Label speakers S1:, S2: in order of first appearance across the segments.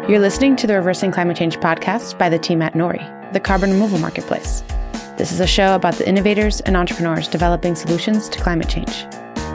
S1: You're listening to the Reversing Climate Change podcast by the team at Nori, the carbon removal marketplace. This is a show about the innovators and entrepreneurs developing solutions to climate change.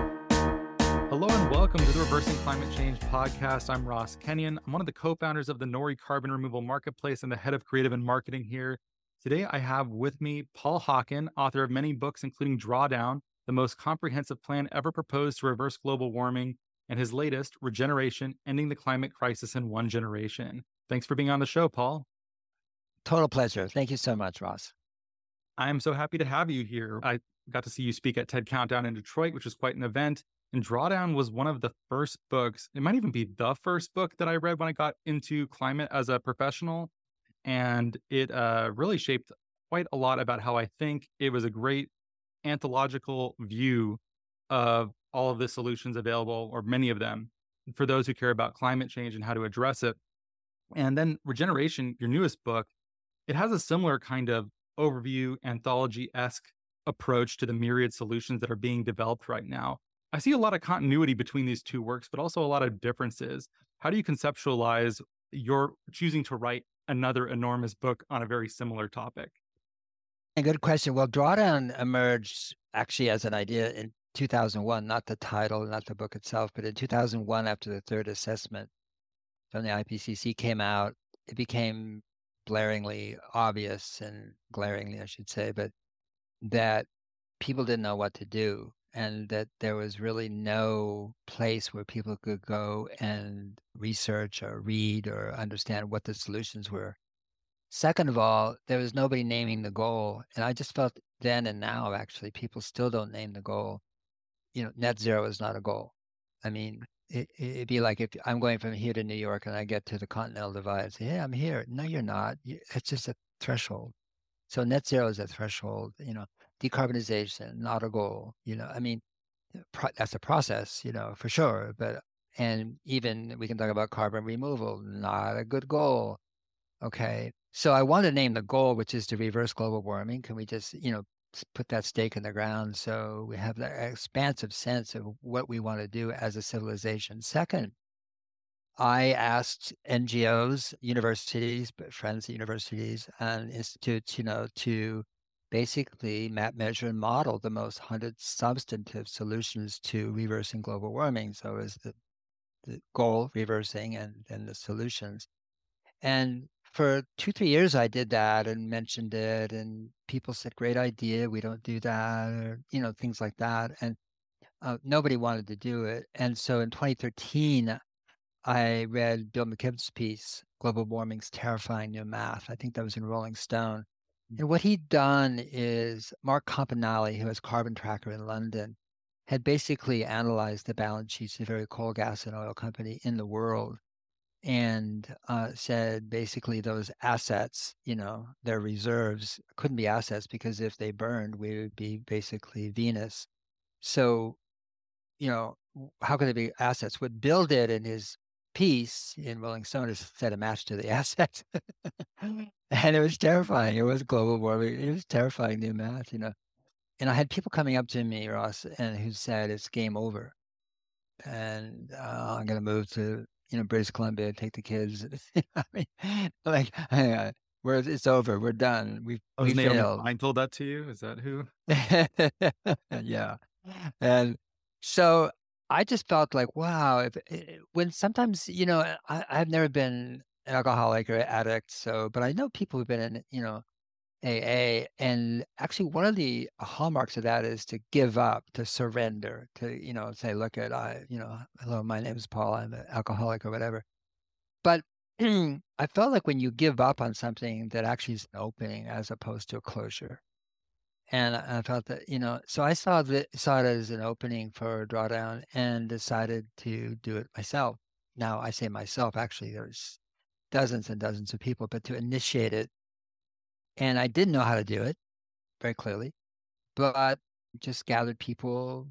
S2: Hello and welcome to the Reversing Climate Change podcast. I'm Ross Kenyon. I'm one of the co-founders of the Nori carbon removal marketplace and the head of creative and marketing here. Today, I have with me Paul Hawken, author of many books, including Drawdown, the most comprehensive plan ever proposed to reverse global warming, and his latest, Regeneration, Ending the Climate Crisis in One Generation. Thanks for being on the show, Paul.
S3: Total pleasure. Thank you so much, Ross.
S2: I'm so happy to have you here. I got to see you speak at TED Countdown in Detroit, which was quite an event. And Drawdown was one of the first books, it might even be the first book that I read when I got into climate as a professional. And it really shaped quite a lot about how I think. It was a great anthological view of all of the solutions available, or many of them, for those who care about climate change and how to address it. And then Regeneration, your newest book, it has a similar kind of overview, anthology-esque approach to the myriad solutions that are being developed right now. I see a lot of continuity between these two works, but also a lot of differences. How do you conceptualize your choosing to write another enormous book on a very similar topic?
S3: A good question. Well, Drawdown emerged actually as an idea in 2001, not the title, not the book itself, but in 2001, after the third assessment from the IPCC came out, it became blaringly obvious, and glaringly, I should say, but that people didn't know what to do, and that there was really no place where people could go and research or read or understand what the solutions were. Second of all, there was nobody naming the goal. And I just felt then and now, actually, people still don't name the goal. Net zero is not a goal. I mean, it'd be like if I'm going from here to New York and I get to the Continental Divide and say, hey, I'm here. No, you're not. It's just a threshold. So net zero is a threshold, decarbonization, not a goal. I mean, that's a process, for sure. And even we can talk about carbon removal, not a good goal. Okay. So I want to name the goal, which is to reverse global warming. Can we just, put that stake in the ground so we have that expansive sense of what we want to do as a civilization? Second, I asked NGOs, universities, friends at universities and institutes, to basically map, measure, and model the most 100 substantive solutions to reversing global warming. So is the goal reversing and then the solutions. And for 2-3 years, I did that and mentioned it, and people said, great idea. We don't do that, or, things like that. And nobody wanted to do it. And so in 2013, I read Bill McKibben's piece, Global Warming's Terrifying New Math. I think that was in Rolling Stone. And what he'd done is Mark Campanale, who has Carbon Tracker in London, had basically analyzed the balance sheets of every coal, gas, and oil company in the world, and said basically those assets, their reserves couldn't be assets, because if they burned, we would be basically Venus. So, how could they be assets? What Bill did in his piece in Rolling Stone is set a match to the assets. And it was terrifying. It was global warming. It was terrifying new math, And I had people coming up to me, Ross, and who said it's game over. And I'm going to move to British Columbia, take the kids. I mean, like, it's over. We're done. We failed.
S2: I told that to you. Is that who?
S3: Yeah. And so I just felt like, wow. When sometimes, I've never been an alcoholic or addict. But I know people who've been in, AA. And actually, one of the hallmarks of that is to give up, to surrender, to, say, look at, hello, my name is Paul, I'm an alcoholic or whatever. But I felt like when you give up on something, that actually is an opening as opposed to a closure. And I felt that, so I saw it as an opening for Drawdown and decided to do it myself. Now, I say myself, actually, there's dozens and dozens of people, but to initiate it. And I didn't know how to do it very clearly, but just gathered people,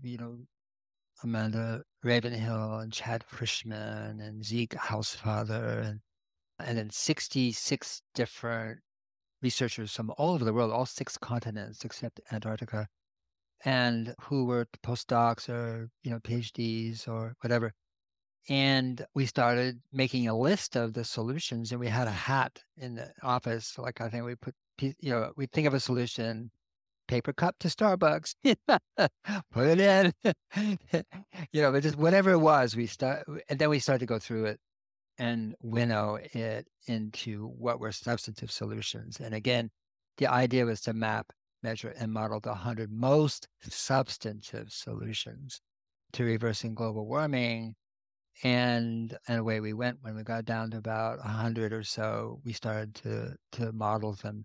S3: Amanda Ravenhill and Chad Frischman and Zeke Hausfather, and then 66 different researchers from all over the world, all 6 continents except Antarctica, and who were postdocs or, PhDs or whatever. And we started making a list of the solutions, and we had a hat in the office. Like, I think we put, we think of a solution, paper cup to Starbucks, put it in, but just whatever it was, and then we started to go through it and winnow it into what were substantive solutions. And again, the idea was to map, measure, and model the 100 most substantive solutions to reversing global warming. And away we went. When we got down to about 100 or so, we started to model them.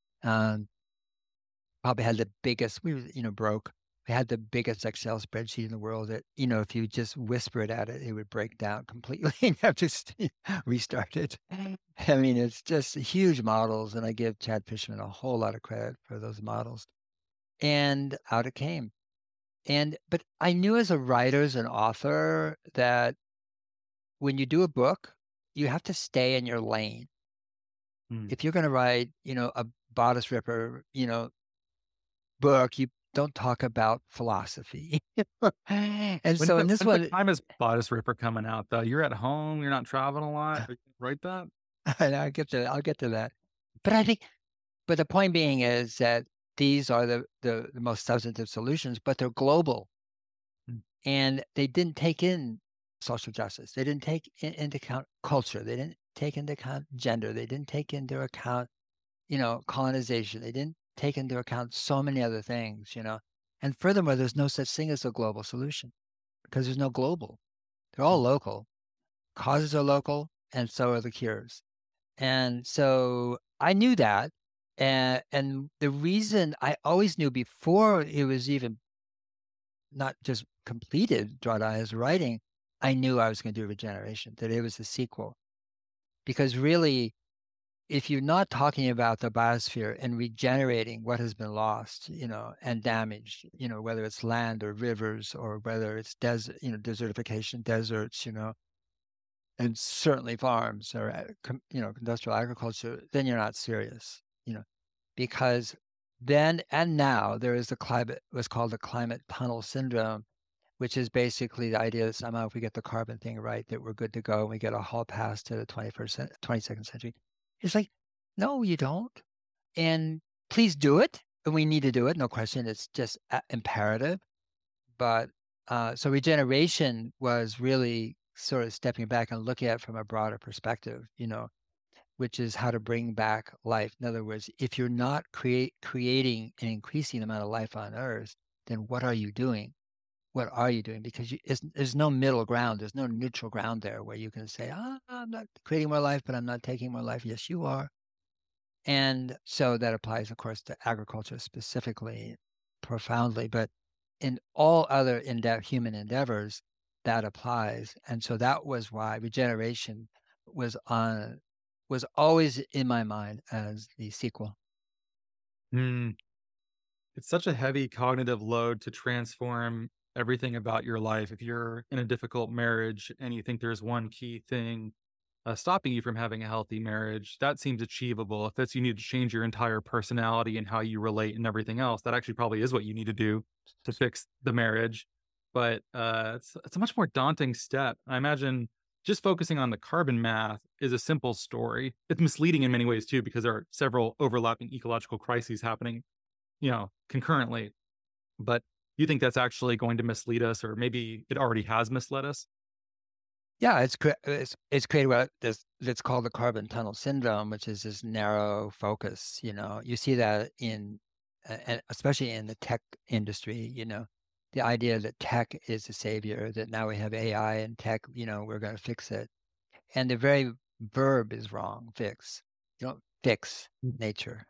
S3: Probably had the biggest, we were, broke. We had the biggest Excel spreadsheet in the world that, if you just whisper it at it, it would break down completely and have to restart it. I mean, it's just huge models. And I give Chad Fishman a whole lot of credit for those models. And out it came. But I knew as a writer, as an author, that when you do a book, you have to stay in your lane. If you're going to write, a bodice ripper, book, you don't talk about philosophy. And so in this one,
S2: what time is Bodice Ripper coming out though? You're at home, you're not traveling a lot. Write that.
S3: I'll get to that. But I think, the point being is that these are the most substantive solutions, but they're global. And they didn't take in social justice. They didn't take into account culture. They didn't take into account gender. They didn't take into account, colonization. They didn't take into account so many other things, And furthermore, there's no such thing as a global solution because there's no global. They're all local. Causes are local, and so are the cures. And so I knew that. And the reason I always knew before it was even not just completed, Drawdaya's writing, I knew I was going to do Regeneration, that it was the sequel. Because really, if you're not talking about the biosphere and regenerating what has been lost, and damaged, whether it's land or rivers or whether it's desert, desertification, deserts, and certainly farms or, industrial agriculture, then you're not serious, because then and now there is what's called the climate tunnel syndrome, which is basically the idea that somehow if we get the carbon thing right, that we're good to go and we get a hall pass to the 22nd century. It's like, no, you don't. And please do it. And we need to do it. No question. It's just imperative. But so regeneration was really sort of stepping back and looking at it from a broader perspective, which is how to bring back life. In other words, if you're not creating an increasing amount of life on Earth, then what are you doing? What are you doing? Because there's no middle ground. There's no neutral ground there where you can say, I'm not creating more life, but I'm not taking more life. Yes, you are. And so that applies, of course, to agriculture specifically, profoundly. But in all other human endeavors, that applies. And so that was why regeneration was always in my mind as the sequel.
S2: It's such a heavy cognitive load to transform everything about your life. If you're in a difficult marriage and you think there's one key thing stopping you from having a healthy marriage, that seems achievable. If that's you need to change your entire personality and how you relate and everything else, that actually probably is what you need to do to fix the marriage. But it's a much more daunting step. I imagine just focusing on the carbon math is a simple story. It's misleading in many ways too, because there are several overlapping ecological crises happening, concurrently. But you think that's actually going to mislead us, or maybe it already has misled us?
S3: Yeah, it's created what that's called the carbon tunnel syndrome, which is this narrow focus. You see that especially in the tech industry. The idea that tech is the savior, that now we have AI and tech, we're going to fix it, and the very verb is wrong. Fix. You don't fix nature.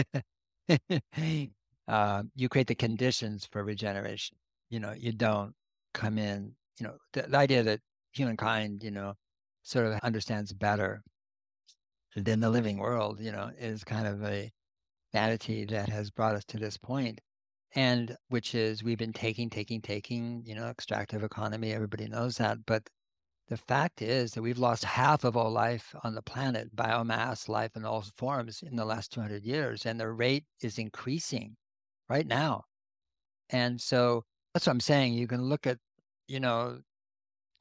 S3: You create the conditions for regeneration. You don't come in, the idea that humankind, sort of understands better than the living world, is kind of a vanity that has brought us to this point. And which is we've been taking, extractive economy, everybody knows that. But the fact is that we've lost half of all life on the planet, biomass, life in all forms in the last 200 years. And the rate is increasing right now. And so that's what I'm saying. You can look at,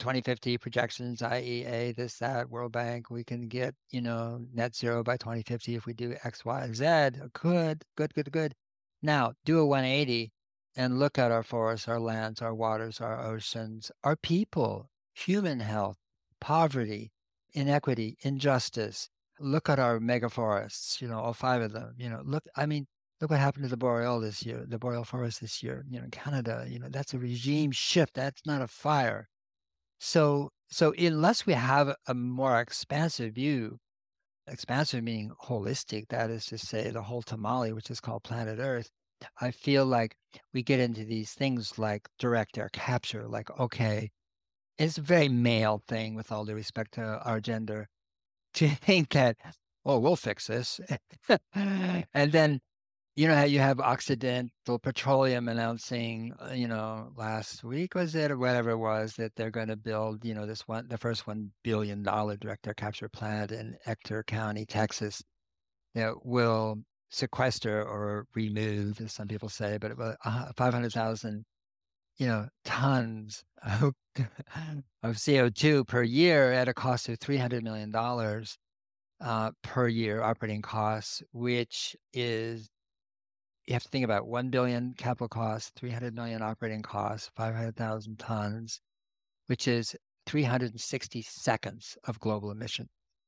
S3: 2050 projections, IEA, this, that, World Bank, we can get, net zero by 2050 if we do X, Y, Z. Good. Now, do a 180 and look at our forests, our lands, our waters, our oceans, our people, human health, poverty, inequity, injustice. Look at our megaforests, all 5 of them. Look what happened to the boreal forest this year, Canada, that's a regime shift. That's not a fire. So unless we have a more expansive view, expansive meaning holistic, that is to say the whole tamale, which is called planet Earth, I feel like we get into these things like direct air capture, like, okay, it's a very male thing with all due respect to our gender to think that, oh, we'll fix this. And then, how you have Occidental Petroleum announcing, last week was it, or whatever it was, that they're going to build, the first $1 billion direct air capture plant in Ector County, Texas, that will sequester or remove, as some people say, but 500,000, tons of CO2 per year at a cost of $300 million per year operating costs, which is, you have to think about 1 billion capital costs, 300 million operating costs, 500,000 tons, which is 360 seconds of global emission.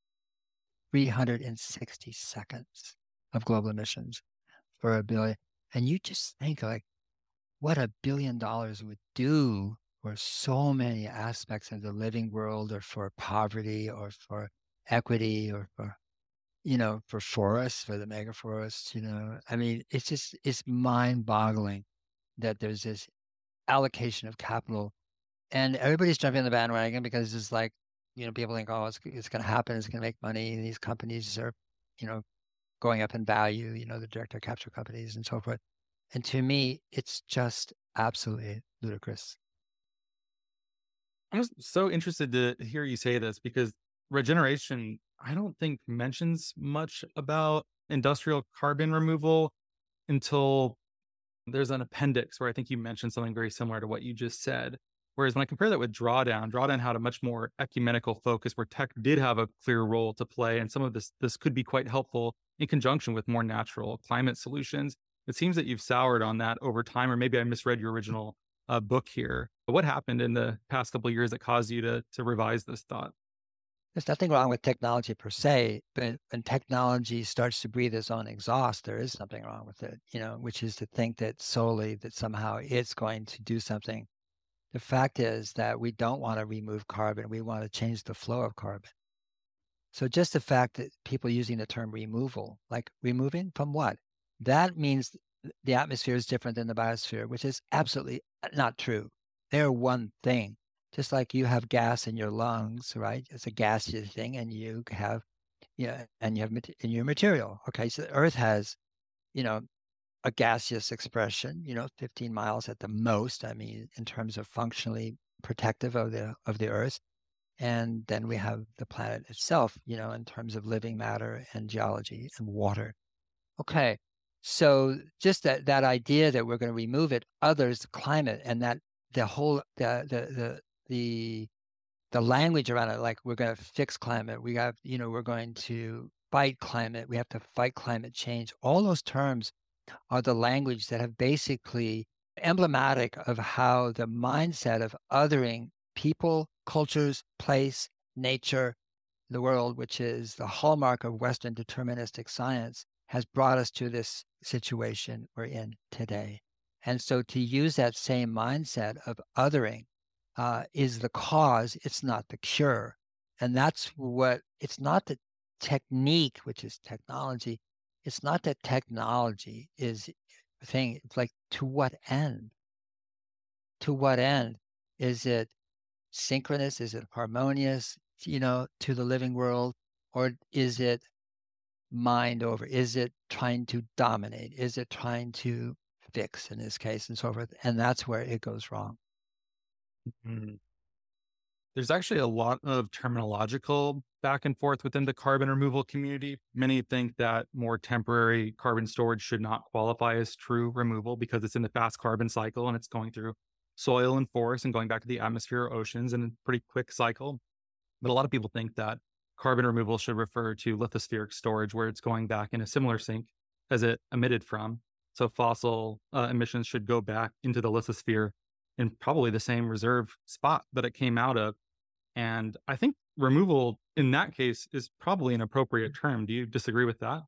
S3: 360 seconds of global emissions for $1 billion. And you just think like what $1 billion would do for so many aspects of the living world, or for poverty, or for equity, or for for forests, for the mega forests, it's mind-boggling that there's this allocation of capital and everybody's jumping on the bandwagon because it's like, people think, oh, it's going to happen. It's going to make money. These companies are, going up in value, the direct air capture companies and so forth. And to me, it's just absolutely ludicrous.
S2: I'm so interested to hear you say this because regeneration, I don't think mentions much about industrial carbon removal until there's an appendix where I think you mentioned something very similar to what you just said. Whereas when I compare that with Drawdown had a much more ecumenical focus where tech did have a clear role to play. And some of this could be quite helpful in conjunction with more natural climate solutions. It seems that you've soured on that over time, or maybe I misread your original book here. But what happened in the past couple of years that caused you to revise this thought?
S3: There's nothing wrong with technology per se, but when technology starts to breathe its own exhaust, there is something wrong with it, which is to think that somehow it's going to do something. The fact is that we don't want to remove carbon. We want to change the flow of carbon. So just the fact that people using the term removal, like removing from what? That means the atmosphere is different than the biosphere, which is absolutely not true. They're one thing. Just like you have gas in your lungs, right? It's a gaseous thing, and you have, and you have in your material. Okay, so the Earth has, a gaseous expression, 15 miles at the most. In terms of functionally protective of the Earth, and then we have the planet itself, in terms of living matter and geology and water. Okay, so just that idea that we're going to remove it, others, climate, and that the whole the language around it, like we're going to fix climate, we have, we're going to fight climate, we have to fight climate change. All those terms are the language that have basically emblematic of how the mindset of othering people, cultures, place, nature, the world, which is the hallmark of Western deterministic science, has brought us to this situation we're in today. And so to use that same mindset of othering is the cause, it's not the cure. And that's what, it's not the technique, which is technology. It's not that technology is a thing. It's like, to what end? To what end? Is it synchronous? Is it harmonious, to the living world? Or is it mind over? Is it trying to dominate? Is it trying to fix, in this case, and so forth? And that's where it goes wrong.
S2: Mm-hmm. There's actually a lot of terminological back and forth within the carbon removal community. Many think that more temporary carbon storage should not qualify as true removal because it's in the fast carbon cycle and it's going through soil and forest and going back to the atmosphere or oceans in a pretty quick cycle. But a lot of people think that carbon removal should refer to lithospheric storage, where it's going back in a similar sink as it emitted from. So fossil emissions should go back into the lithosphere in probably the same reserve spot that it came out of. And I think removal in that case is probably an appropriate term. Do you disagree with that?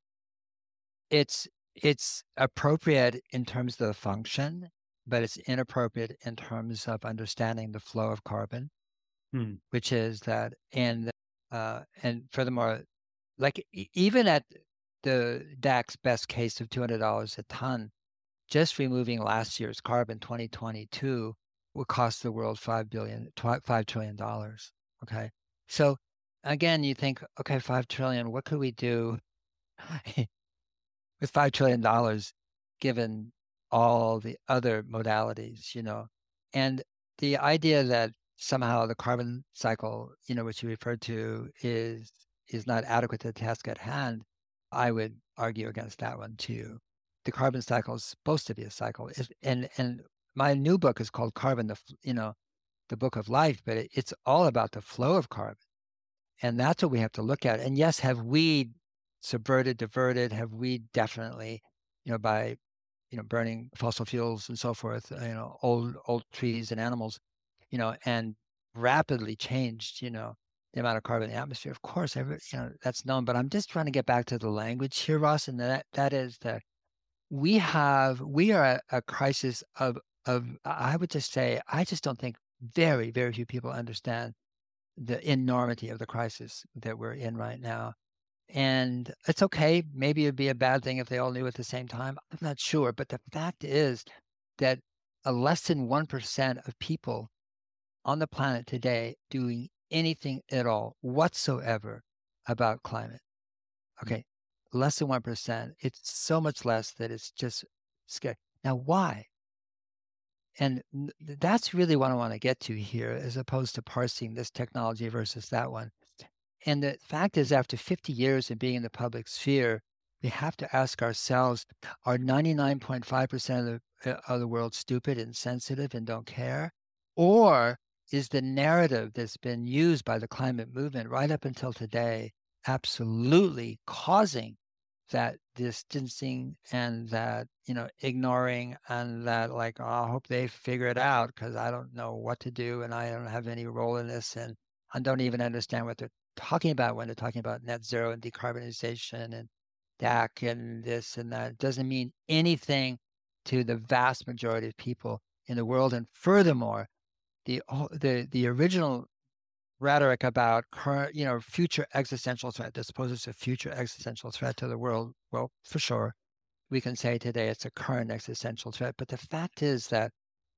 S3: It's appropriate in terms of the function, but it's inappropriate in terms of understanding the flow of carbon, which is that, and furthermore, like even at the DAC's best case of $200 a ton, just removing last year's carbon, 2022, would cost the world $5 trillion. Okay. So again, you think, okay, 5 trillion, what could we do with $5 trillion, given all the other modalities, and the idea that somehow the carbon cycle, which you referred to, is not adequate to the task at hand, I would argue against that one too. The carbon cycle is supposed to be a cycle, and my new book is called Carbon, the Book of Life, but it's all about the flow of carbon, and that's what we have to look at. And yes, have we subverted, diverted? Have we definitely, by burning fossil fuels and so forth, old trees and animals, and rapidly changed, the amount of carbon in the atmosphere? Of course, that's known. But I'm just trying to get back to the language here, Ross, and that is that we are at a crisis of I would just say, I just don't think very, very few people understand the enormity of the crisis that we're in right now. And it's okay. Maybe it'd be a bad thing if they all knew at the same time. I'm not sure. But the fact is that less than 1% of people on the planet today doing anything at all whatsoever about climate. Okay. Less than 1%. It's so much less that it's just scary. Now, why? And that's really what I want to get to here, as opposed to parsing this technology versus that one. And the fact is, after 50 years of being in the public sphere, we have to ask ourselves, are 99.5% of the world stupid, insensitive, and don't care? Or is the narrative that's been used by the climate movement right up until today absolutely causing that distancing and that, ignoring, and that like, oh, I hope they figure it out because I don't know what to do and I don't have any role in this, and I don't even understand what they're talking about when they're talking about net zero and decarbonization and DAC and this and that. It doesn't mean anything to the vast majority of people in the world. And furthermore, the original rhetoric about current, future existential threat, that supposes it's a future existential threat to the world. Well, for sure, we can say today it's a current existential threat. But the fact is that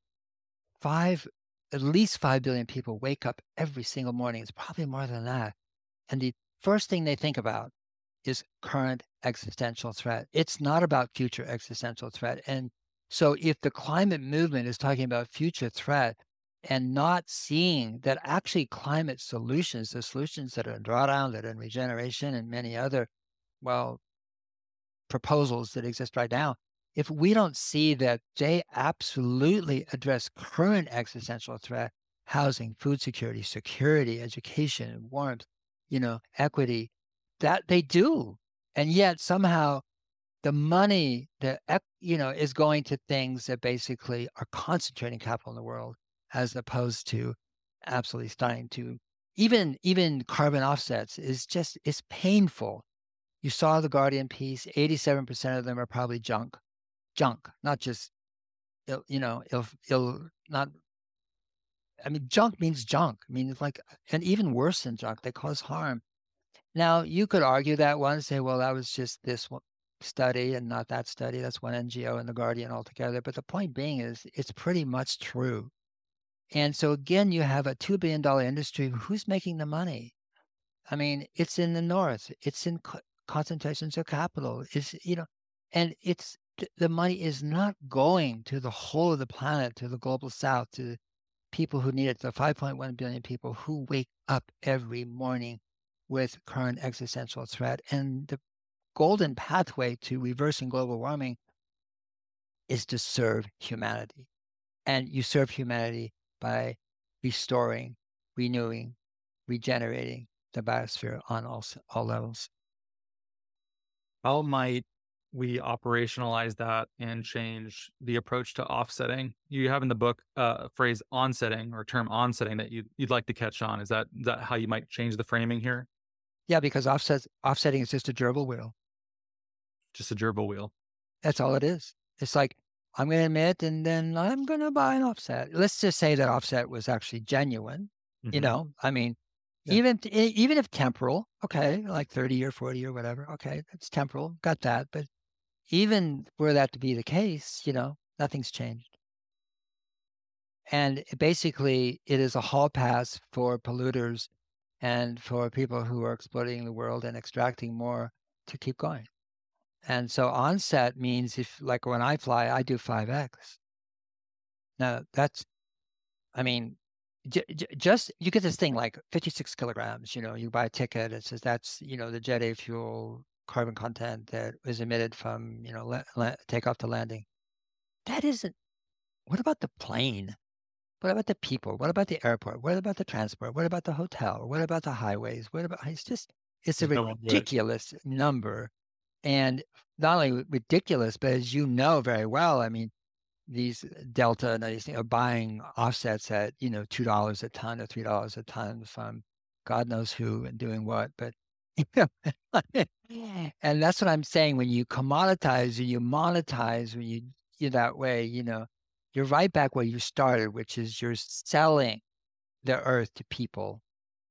S3: at least 5 billion people wake up every single morning. It's probably more than that. And the first thing they think about is current existential threat. It's not about future existential threat. And so if the climate movement is talking about future threat and not seeing that actually climate solutions, the solutions that are in drawdown, that are in regeneration, and many other, proposals that exist right now, if we don't see that they absolutely address current existential threat, housing, food security, education, warmth, equity, that they do. And yet somehow the money that, is going to things that basically are concentrating capital in the world, as opposed to absolutely starting to, even carbon offsets it's painful. You saw the Guardian piece, 87% of them are probably junk, not just, junk means junk. It's like, and even worse than junk, they cause harm. Now, you could argue that one and say, well, that was just this one study and not that study. That's one NGO and the Guardian altogether. But the point being is, it's pretty much true. And so again, you have a $2 billion industry. Who's making the money? It's in the North. It's in concentrations of capital. And the money is not going to the whole of the planet, to the global South, to people who need it, the 5.1 billion people who wake up every morning with current existential threat. And the golden pathway to reversing global warming is to serve humanity. and you serve humanity by restoring, renewing, regenerating the biosphere on all levels.
S2: How might we operationalize that and change the approach to offsetting? You have in the book phrase onsetting or term onsetting that you'd like to catch on. Is that how you might change the framing here?
S3: Yeah, because offsetting is just a gerbil wheel.
S2: Just a gerbil wheel.
S3: That's all it is. It's like, I'm going to emit and then I'm going to buy an offset. Let's just say that offset was actually genuine. I mean,
S2: Yeah.
S3: even if temporal, okay, like 30 or 40 or whatever, okay, that's temporal, got that. But even were that to be the case, nothing's changed. And basically, it is a hall pass for polluters and for people who are exploiting the world and extracting more to keep going. And so onset means if, like when I fly, I do 5X. Now just, you get this thing like 56 kilograms, you buy a ticket, it says that's, the Jet A fuel carbon content that is emitted from, takeoff to landing. That isn't, what about the plane? What about the people? What about the airport? What about the transport? What about the hotel? What about the highways? It's a ridiculous number. And not only ridiculous, but as you know very well, I mean, these Delta and these things are buying offsets at, $2 a ton or $3 a ton from God knows who and doing what. But, and that's what I'm saying. When you commoditize or you monetize, when you're that way, you're right back where you started, which is you're selling the earth to people.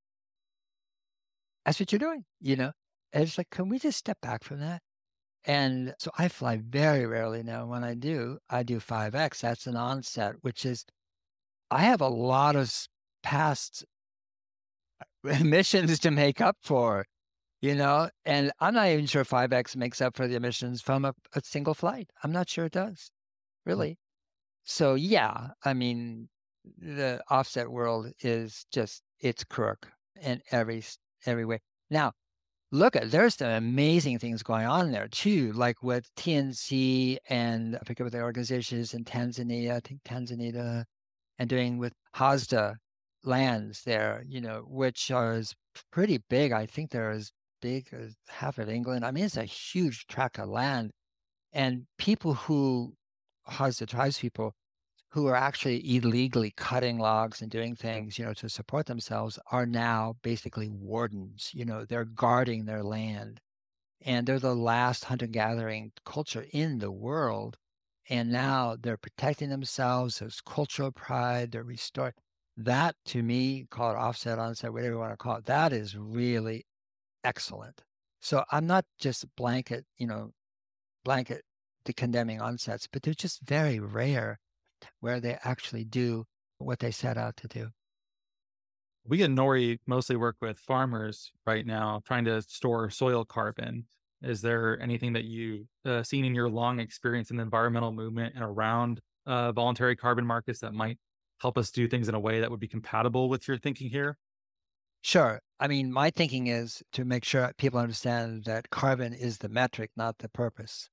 S3: That's what you're doing, And it's like, can we just step back from that? And so I fly very rarely now. When I do 5X. That's an onset, which is, I have a lot of past emissions to make up for, and I'm not even sure 5X makes up for the emissions from a single flight. I'm not sure it does, really. So yeah, I mean, the offset world is just, it's crook in every way. Now, there's some amazing things going on there too, like with TNC and I forget what the organization is in Tanzania, I think Tanzania, and doing with Hazda lands there, which are pretty big. I think they're as big as half of England. I mean, it's a huge tract of land. And people Hazda tribes people who are actually illegally cutting logs and doing things, to support themselves are now basically wardens. They're guarding their land. And they're the last hunter-gathering culture in the world. And now they're protecting themselves. There's cultural pride. They're restored. That, to me, call it offset, onset, whatever you want to call it, that is really excellent. So I'm not just blanket the condemning onsets, but they're just very rare where they actually do what they set out to do.
S2: We at NORI mostly work with farmers right now trying to store soil carbon. Is there anything that you've seen in your long experience in the environmental movement and around voluntary carbon markets that might help us do things in a way that would be compatible with your thinking here?
S3: Sure. I mean, my thinking is to make sure people understand that carbon is the metric, not the purpose.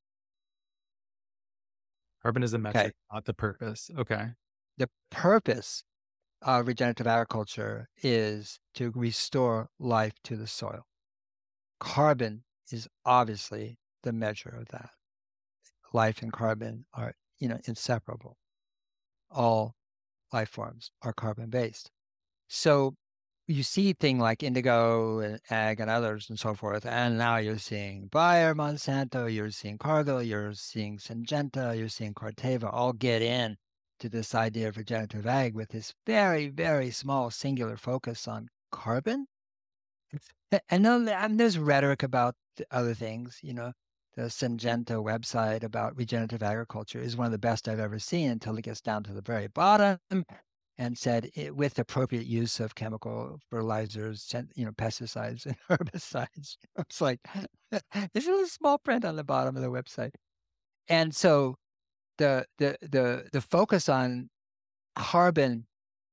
S2: Carbon is the metric, not the purpose. Okay.
S3: The purpose of regenerative agriculture is to restore life to the soil. Carbon is obviously the measure of that. Life and carbon are, inseparable. All life forms are carbon-based. So you see things like indigo and ag and others and so forth, and now you're seeing Bayer, Monsanto, you're seeing Cargill, you're seeing Syngenta, you're seeing Corteva all get in to this idea of regenerative ag with this very, very small singular focus on carbon. And then there's rhetoric about other things, the Syngenta website about regenerative agriculture is one of the best I've ever seen until it gets down to the very bottom and said with appropriate use of chemical fertilizers, pesticides and herbicides. It's like, there's a little small print on the bottom of the website. And so the focus on carbon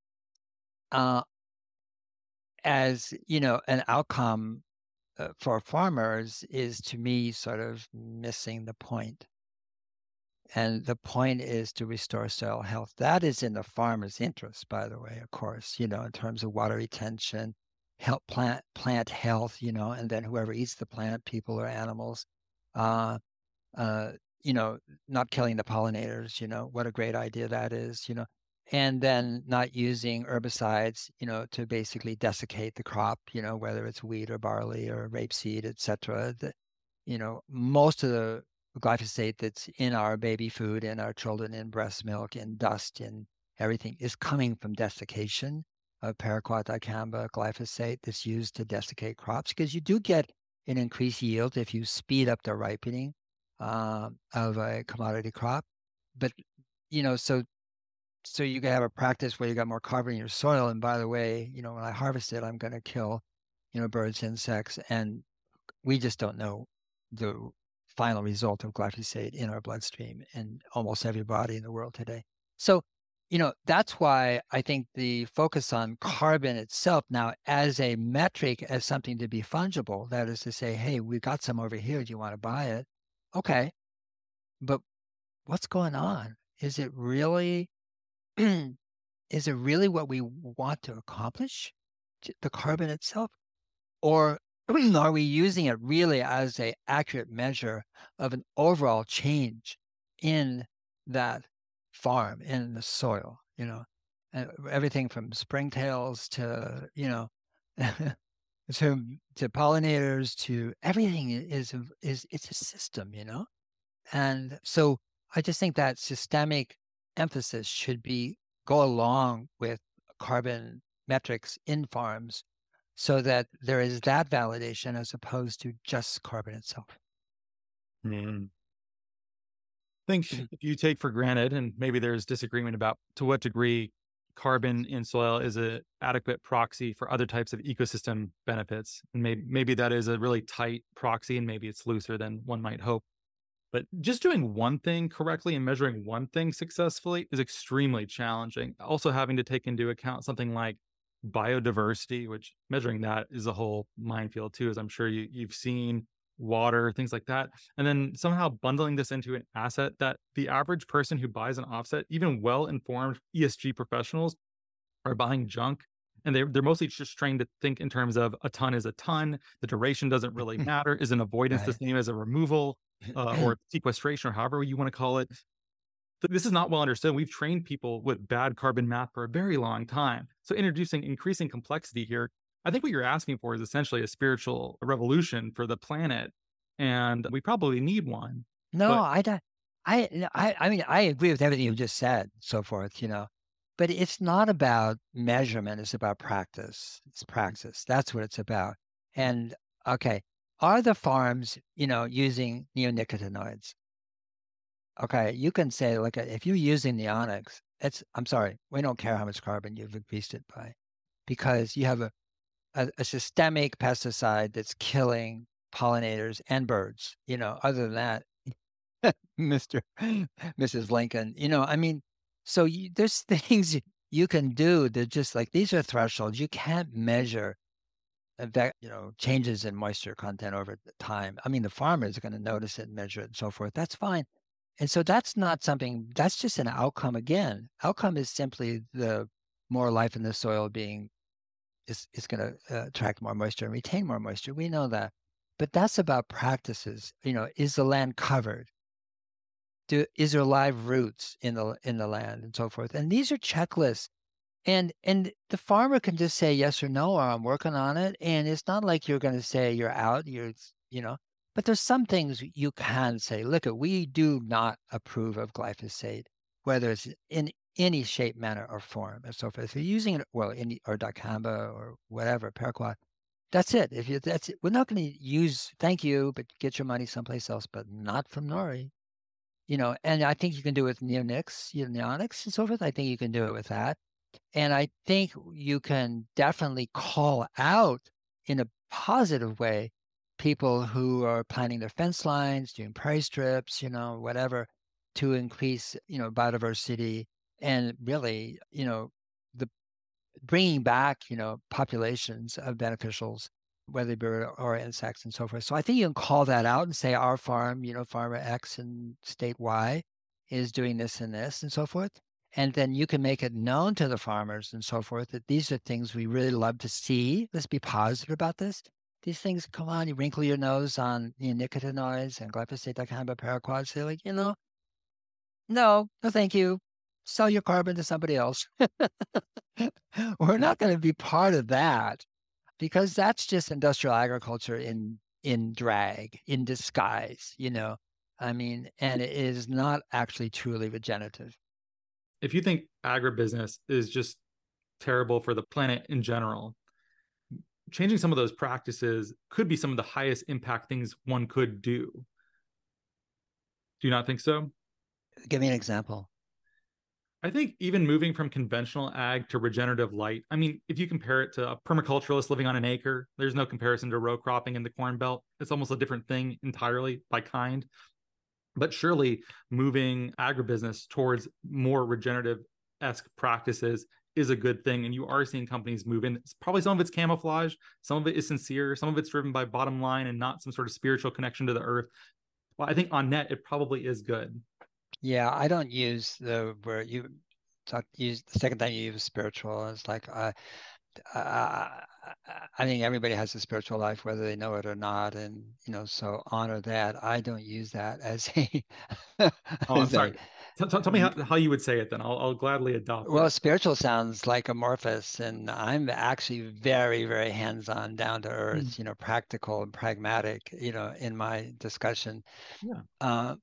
S3: as, an outcome for farmers is, to me, sort of missing the point. And the point is to restore soil health. That is in the farmer's interest, by the way, of course, in terms of water retention, help plant health, and then whoever eats the plant, people or animals, uh, uh, not killing the pollinators, what a great idea that is, and then not using herbicides, to basically desiccate the crop, whether it's wheat or barley or rapeseed, et cetera. Most of the glyphosate that's in our baby food, in our children, in breast milk, in dust, in everything is coming from desiccation of paraquat dicamba glyphosate that's used to desiccate crops, because you do get an increased yield if you speed up the ripening of a commodity crop. But, so you can have a practice where you got more carbon in your soil. And by the way, when I harvest it, I'm going to kill, birds, insects, and we just don't know the final result of glyphosate in our bloodstream in almost every body in the world today. So, that's why I think the focus on carbon itself now as a metric, as something to be fungible, that is to say, hey, we got some over here. Do you want to buy it? Okay. But what's going on? Is it really what we want to accomplish, the carbon itself? Or are we using it really as an accurate measure of an overall change in that farm, in the soil, everything from springtails to, to pollinators, to everything is it's a system, And so I just think that systemic emphasis should go along with carbon metrics in farms, so that there is that validation as opposed to just carbon itself.
S2: I think if you take for granted, and maybe there's disagreement about to what degree carbon in soil is an adequate proxy for other types of ecosystem benefits, and maybe that is a really tight proxy, and maybe it's looser than one might hope. But just doing one thing correctly and measuring one thing successfully is extremely challenging. Also having to take into account something like biodiversity, which measuring that is a whole minefield too, as I'm sure you've seen, water, things like that. And then somehow bundling this into an asset that the average person who buys an offset, even well-informed ESG professionals, are buying junk. And they're mostly just trained to think in terms of a ton is a ton. The duration doesn't really matter. Is an avoidance the same as a removal or sequestration, or however you want to call it? This is not well understood. We've trained people with bad carbon math for a very long time. So introducing increasing complexity here, I think what you're asking for is essentially a spiritual revolution for the planet. And we probably need one.
S3: No, I mean, I agree with everything you just said, so forth, but it's not about measurement. It's about practice. It's praxis. That's what it's about. And okay, are the farms, using neonicotinoids? Okay, you can say, look, if you're using neonics, I'm sorry, we don't care how much carbon you've increased it by, because you have a systemic pesticide that's killing pollinators and birds. Other than that, Mrs. Lincoln, I mean, so there's things you can do that just like, these are thresholds. You can't measure that, changes in moisture content over time. I mean, the farmer is going to notice it and measure it and so forth. That's fine. And so that's not something, that's just an outcome. Again, outcome is simply the more life in the soil is going to attract more moisture and retain more moisture. We know that. But that's about practices. Is the land covered? Is there live roots in the land and so forth? And these are checklists. And the farmer can just say yes or no, or I'm working on it. And it's not like you're going to say you're out, but there's some things you can say, look, we do not approve of glyphosate, whether it's in any shape, manner, or form, and so forth. If you're using it, or dicamba or whatever, paraquat, that's it. That's it. We're not going to use, thank you, but get your money someplace else, but not from NORI. And I think you can do it with neonics and so forth. I think you can do it with that. And I think you can definitely call out in a positive way people who are planting their fence lines, doing prairie strips, whatever, to increase, biodiversity, and really, the bringing back, populations of beneficials, whether bird or insects and so forth. So I think you can call that out and say our farm, farmer X in state Y is doing this and this and so forth. And then you can make it known to the farmers and so forth that these are things we really love to see. Let's be positive about this. These things, come on, you wrinkle your nose on nicotinoids and glyphosate, dicamba, say like, no, thank you. Sell your carbon to somebody else. We're not going to be part of that because that's just industrial agriculture in drag, in disguise, I mean, and it is not actually truly regenerative.
S2: If you think agribusiness is just terrible for the planet in general, changing some of those practices could be some of the highest impact things one could do. Do you not think so?
S3: Give me an example.
S2: I think even moving from conventional ag to regenerative light, I mean, if you compare it to a permaculturalist living on an acre, there's no comparison to row cropping in the Corn Belt. It's almost a different thing entirely by kind. But surely moving agribusiness towards more regenerative-esque practices is a good thing. And you are seeing companies move in. It's probably some of it's camouflage, some of it is sincere, some of it's driven by bottom line and not some sort of spiritual connection to the earth. Well, I think on net, it probably is good.
S3: Yeah, I don't use the word use the second time you use spiritual. It's like I think everybody has a spiritual life, whether they know it or not, and so honor that. I don't use that as a.
S2: Oh, I'm sorry. Tell me how you would say it then. I'll gladly adopt
S3: Well,
S2: it.
S3: spiritual sounds like amorphous, and I'm actually very, very hands-on, down to earth, practical and pragmatic, in my discussion.
S2: Yeah.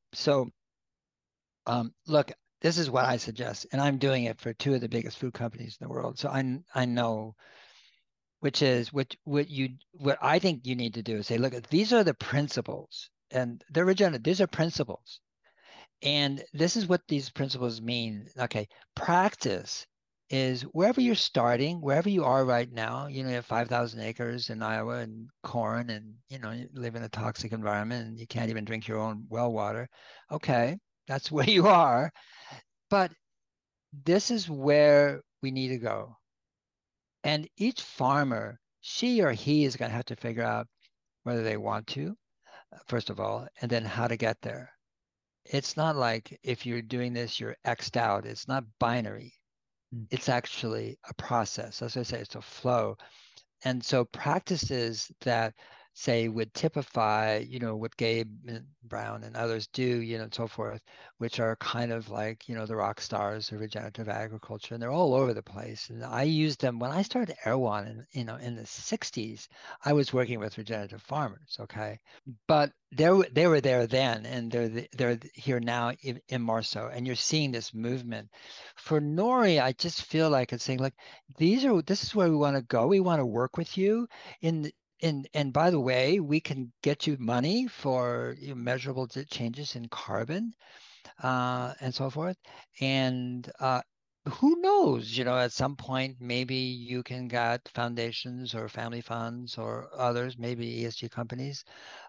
S3: Look, this is what I suggest, and I'm doing it for two of the biggest food companies in the world. So I know, which is what I think you need to do is say, look, these are the principles, and they're regenerative. These are principles, and this is what these principles mean. Okay, practice is wherever you're starting, wherever you are right now. You have 5,000 acres in Iowa and corn, and you live in a toxic environment, and you can't even drink your own well water. Okay, that's where you are. But this is where we need to go. And each farmer, she or he is going to have to figure out whether they want to, first of all, and then how to get there. It's not like if you're doing this, you're X'd out. It's not binary. It's actually a process. As I say, it's a flow. And so practices that say would typify, what Gabe Brown and others do, and so forth, which are kind of like, the rock stars of regenerative agriculture, and they're all over the place. And I used them when I started Erewhon in the 60s. I was working with regenerative farmers, okay? But they were there then, and they're here now in more so. And you're seeing this movement. For Nori, I just feel like it's saying, like, this is where we want to go. We want to work with you and by the way, we can get you money for measurable changes in carbon and so forth. And who knows, at some point, maybe you can get foundations or family funds or others, maybe ESG companies,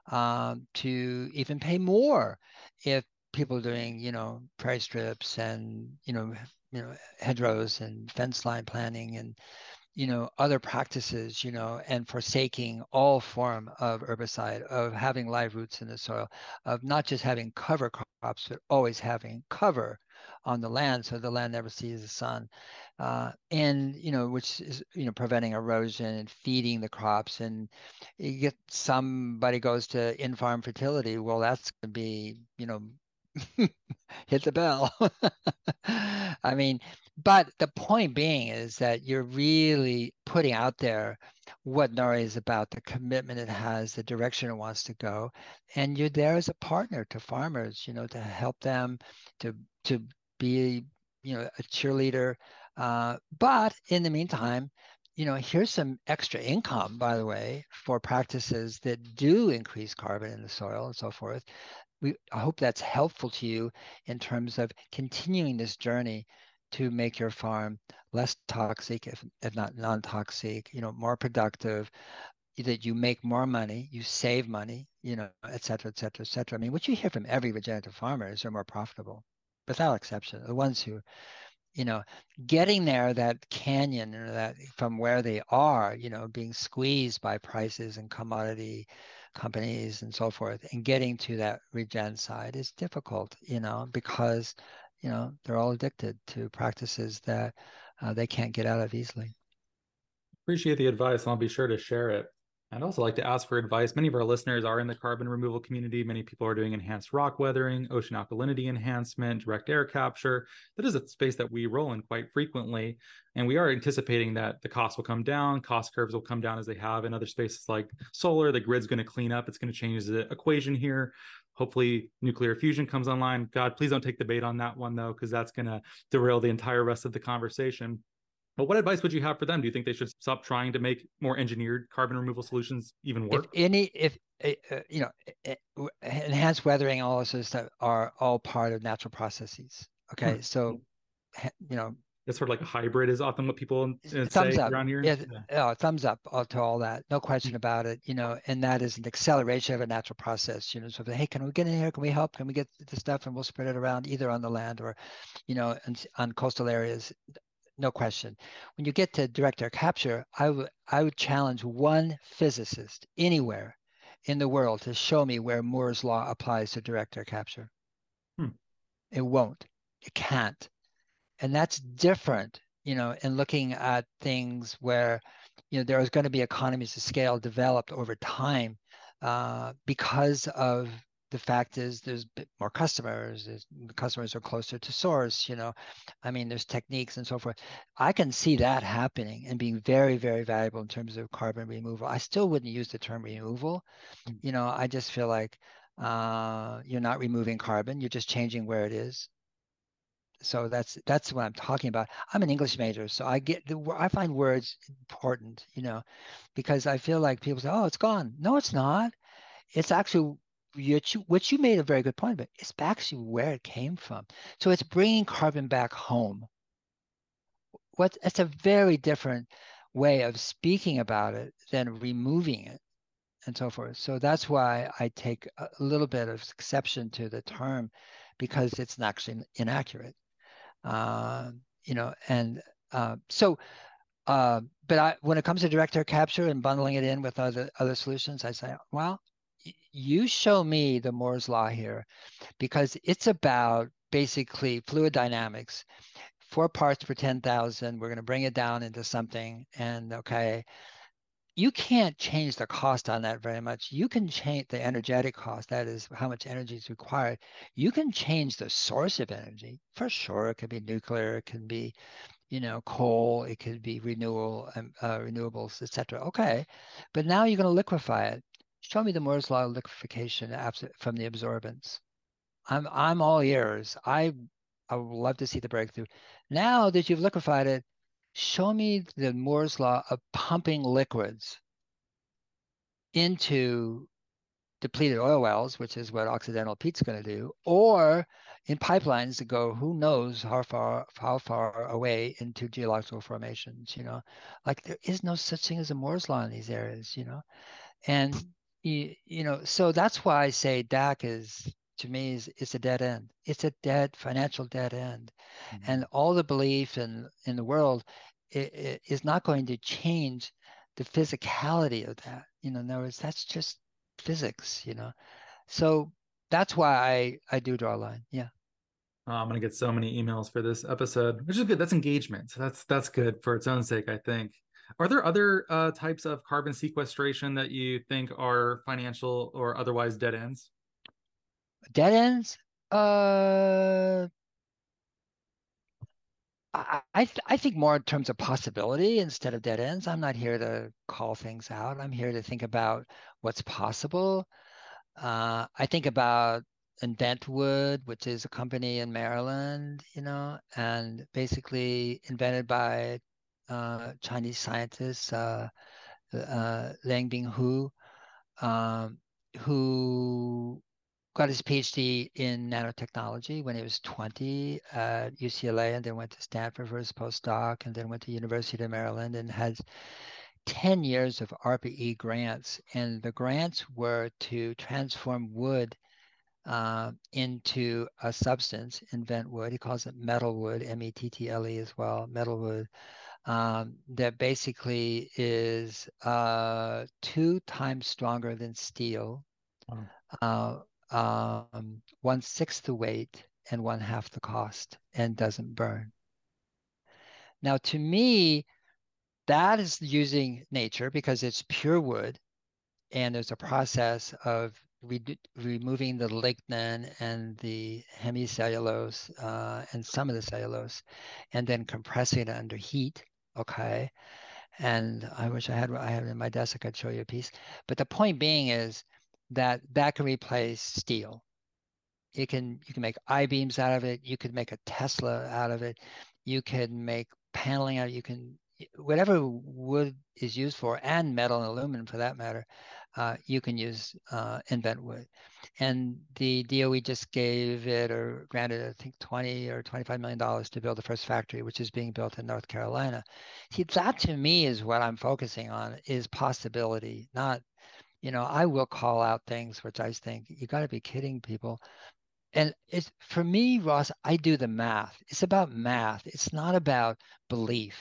S3: to even pay more if people are doing, prairie strips and, hedgerows and fence line planning and other practices, and forsaking all form of herbicide, of having live roots in the soil, of not just having cover crops, but always having cover on the land so the land never sees the sun, and which is preventing erosion and feeding the crops. And you get somebody goes to in-farm fertility, well, that's going to be hit the bell. I mean, but the point being is that you're really putting out there what Nori is about, the commitment it has, the direction it wants to go, and you're there as a partner to farmers, to help them, to be, a cheerleader. But in the meantime, here's some extra income, by the way, for practices that do increase carbon in the soil and so forth. I hope that's helpful to you in terms of continuing this journey to make your farm less toxic, if not non-toxic, more productive, that you make more money, you save money, et cetera, et cetera, et cetera. I mean, what you hear from every regenerative farmer is they're more profitable, without exception. The ones who, getting there, that canyon, or that from where they are, being squeezed by prices and commodity companies and so forth. And getting to that regen side is difficult, because, they're all addicted to practices that they can't get out of easily.
S2: Appreciate the advice, and I'll be sure to share it. I'd also like to ask for advice. Many of our listeners are in the carbon removal community. Many people are doing enhanced rock weathering, ocean alkalinity enhancement, direct air capture. That is a space that we roll in quite frequently. And we are anticipating that the costs will come down, cost curves will come down as they have in other spaces like solar. The grid's going to clean up. It's going to change the equation here. Hopefully, nuclear fusion comes online. God, please don't take the bait on that one, though, because that's going to derail the entire rest of the conversation. But what advice would you have for them? Do you think they should stop trying to make more engineered carbon removal solutions even work?
S3: Enhanced weathering, all this stuff are all part of natural processes. Okay, so
S2: it's sort of like a hybrid is often what people
S3: thumbs
S2: say
S3: up
S2: around here.
S3: Thumbs up to all that, no question about it. And that is an acceleration of a natural process. So hey, can we get in here? Can we help? Can we get the stuff and we'll spread it around either on the land or on coastal areas? No question. When you get to direct air capture, I would challenge one physicist anywhere in the world to show me where Moore's law applies to direct air capture. It won't. It can't. And that's different, in looking at things where, there is going to be economies of scale developed over time because of the fact is there's more customers, the customers are closer to source, there's techniques and so forth. I can see that happening and being very, very valuable in terms of carbon removal. I still wouldn't use the term removal. I just feel like you're not removing carbon, you're just changing where it is. So that's what I'm talking about. I'm an English major, so I find words important, because I feel like people say, "Oh, it's gone." No, it's not. It's actually which you made a very good point, but it's actually where it came from. So it's bringing carbon back home. It's a very different way of speaking about it than removing it and so forth. So that's why I take a little bit of exception to the term, because it's actually inaccurate. But when it comes to direct air capture and bundling it in with other solutions, I say, well, you show me the Moore's law here, because it's about basically fluid dynamics. 4 parts per 10,000. We're going to bring it down into something, and okay, you can't change the cost on that very much. You can change the energetic cost, that is how much energy is required. You can change the source of energy for sure. It could be nuclear, it can be, coal, it could be renewables, etc. Okay, but now you're going to liquefy it. Show me the Moore's law of liquefaction from the absorbance. I'm all ears. I would love to see the breakthrough. Now that you've liquefied it, show me the Moore's law of pumping liquids into depleted oil wells, which is what Occidental Pete's going to do, or in pipelines that go who knows how far away into geological formations. Like there is no such thing as a Moore's law in these areas. And so that's why I say DAC is, to me, is a dead end. It's a financial dead end. Mm-hmm. And all the belief in the world is not going to change the physicality of that. In other words, that's just physics, So that's why I do draw a line. Yeah.
S2: I'm going to get so many emails for this episode, which is good. That's engagement. So that's good for its own sake, I think. Are there other types of carbon sequestration that you think are financial or otherwise dead ends?
S3: Dead ends? I think more in terms of possibility instead of dead ends. I'm not here to call things out. I'm here to think about what's possible. I think about InventWood, which is a company in Maryland, and basically invented by Chinese scientists, Liang Binghu, who got his PhD in nanotechnology when he was 20 at UCLA, and then went to Stanford for his postdoc, and then went to University of Maryland, and had 10 years of ARPA-E grants. And the grants were to transform wood into a substance, InventWood. He calls it metalwood, METTLE as well, metalwood. that basically is 2 times stronger than steel,
S2: Wow.
S3: 1/6 the weight and 1/2 the cost, and doesn't burn. Now, to me, that is using nature because it's pure wood, and there's a process of removing the lignin and the hemicellulose and some of the cellulose, and then compressing it under heat. Okay. And I wish I had it in my desk. I could show you a piece. But the point being is that can replace steel. You can make I-beams out of it. You could make a Tesla out of it. You can make paneling out of it. You can, whatever wood is used for, and metal and aluminum for that matter, you can use invent wood. And the DOE just gave it or granted, I think, $20 or $25 million to build the first factory, which is being built in North Carolina. See, that to me is what I'm focusing on, is possibility, not, I will call out things which I think you got to be kidding people. And it's, for me, Ross, I do the math. It's about math. It's not about belief.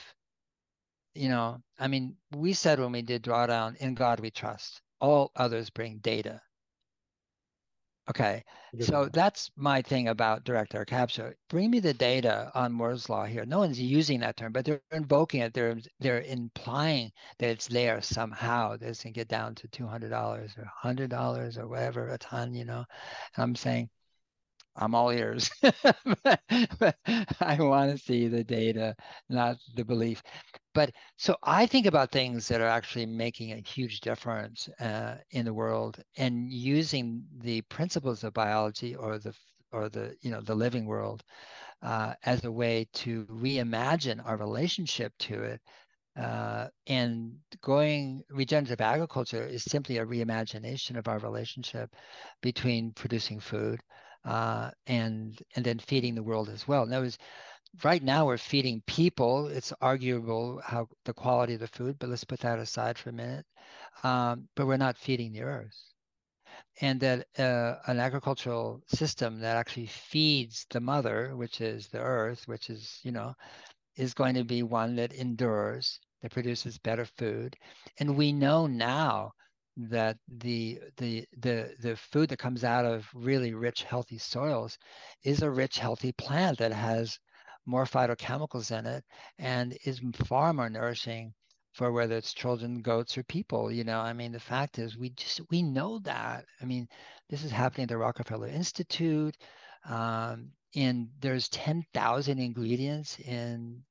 S3: I mean, we said when we did Drawdown, in God we trust. All others bring data. Okay, so that's my thing about direct air capture. Bring me the data on Moore's law here. No one's using that term, but they're invoking it. They're implying that it's there somehow. This can get down to $200 or $100 or whatever a ton. And I'm saying, I'm all ears. But I want to see the data, not the belief. But so I think about things that are actually making a huge difference in the world, and using the principles of biology or the the living world as a way to reimagine our relationship to it. And going regenerative agriculture is simply a reimagination of our relationship between producing food and then feeding the world as well. Now, right now we're feeding people. It's arguable how the quality of the food, but let's put that aside for a minute. But we're not feeding the earth. And that an agricultural system that actually feeds the mother, which is the earth, which is, is going to be one that endures, that produces better food. And we know now that the food that comes out of really rich, healthy soils is a rich, healthy plant that has more phytochemicals in it and is far more nourishing for whether it's children, goats, or people. I mean, the fact is we know that. I mean, this is happening at the Rockefeller Institute. And there's 10,000 ingredients in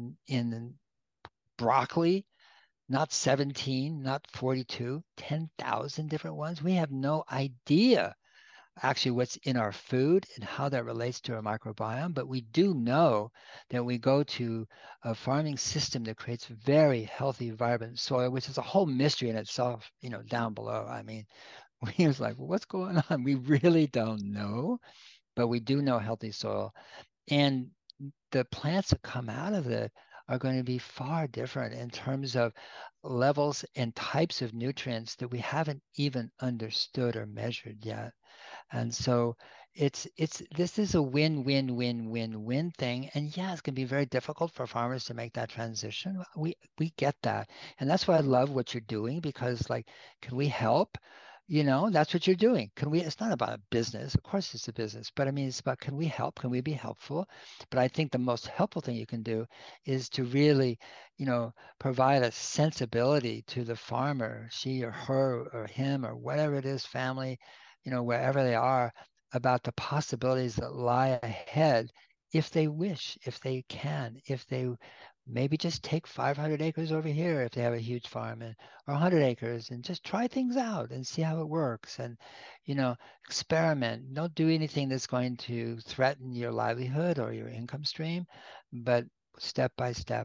S3: broccoli, not 17, not 42, 10,000 different ones. We have no idea actually what's in our food and how that relates to our microbiome, but we do know that we go to a farming system that creates very healthy, vibrant soil, which is a whole mystery in itself, down below. I mean, we was like, well, what's going on? We really don't know, but we do know healthy soil. And the plants that come out of it are going to be far different in terms of levels and types of nutrients that we haven't even understood or measured yet. And so this is a win-win-win-win-win thing. And yeah, it's going to be very difficult for farmers to make that transition. We get that. And that's why I love what you're doing, because can we help? That's what you're doing. It's not about a business. Of course it's a business, but I mean, it's about, can we help? Can we be helpful? But I think the most helpful thing you can do is to really, provide a sensibility to the farmer, she or her or him or whatever it is, family, wherever they are, about the possibilities that lie ahead if they wish, if they can, if they maybe just take 500 acres over here if they have a huge farm, or 100 acres, and just try things out and see how it works, and experiment. Don't do anything that's going to threaten your livelihood or your income stream, but step by step.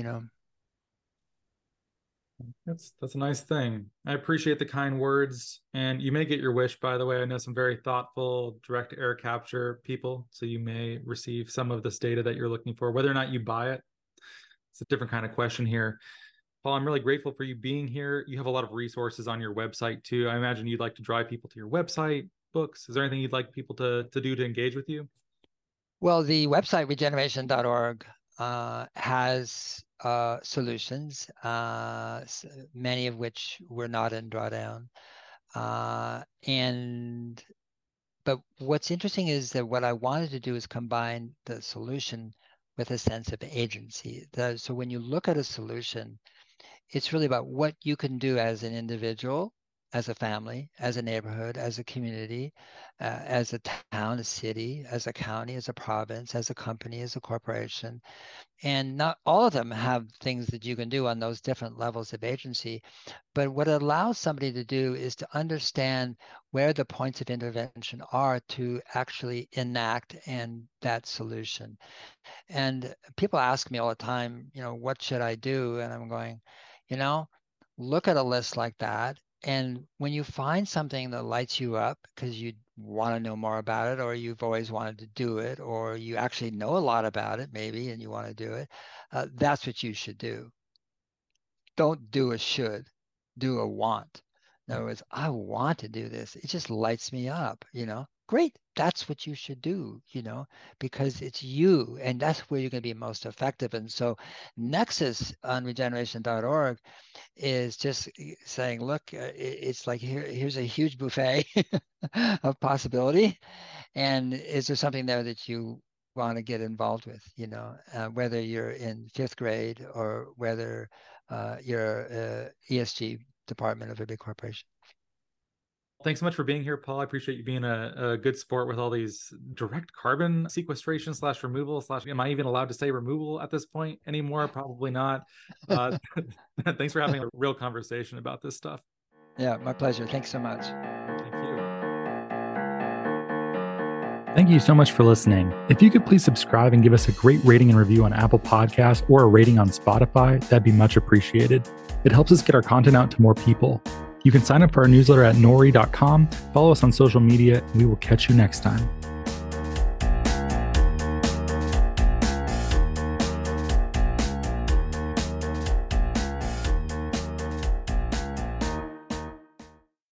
S2: That's a nice thing. I appreciate the kind words, and you may get your wish, by the way. I know some very thoughtful direct air capture people, so you may receive some of this data that you're looking for. Whether or not you buy it, it's a different kind of question here. Paul, I'm really grateful for you being here. You have a lot of resources on your website too. I imagine you'd like to drive people to your website, books. Is there anything you'd like people to do to engage with you?
S3: Well, the website regeneration.org has solutions, many of which were not in drawdown. But what's interesting is that what I wanted to do is combine the solution with a sense of agency. So when you look at a solution, it's really about what you can do as an individual, as a family, as a neighborhood, as a community, as a town, a city, as a county, as a province, as a company, as a corporation. And not all of them have things that you can do on those different levels of agency. But what it allows somebody to do is to understand where the points of intervention are to actually enact that solution. And people ask me all the time, what should I do? And I'm going, look at a list like that. And when you find something that lights you up because you want to know more about it, or you've always wanted to do it, or you actually know a lot about it maybe and you want to do it, that's what you should do. Don't do a should, do a want. In other words, I want to do this. It just lights me up, Great, that's what you should do, because it's you, and that's where you're going to be most effective. And so Nexus on regeneration.org is just saying, look, it's like here's a huge buffet of possibility. And is there something there that you want to get involved with, whether you're in 5th grade or whether you're ESG department of a big corporation.
S2: Thanks so much for being here, Paul. I appreciate you being a good sport with all these direct carbon sequestration / removal / am I even allowed to say removal at this point anymore? Probably not. Thanks for having a real conversation about this stuff.
S3: Yeah, my pleasure. Thanks so much.
S2: Thank you. Thank you so much for listening. If you could please subscribe and give us a great rating and review on Apple Podcasts or a rating on Spotify, that'd be much appreciated. It helps us get our content out to more people. You can sign up for our newsletter at nori.com, follow us on social media, and we will catch you next time.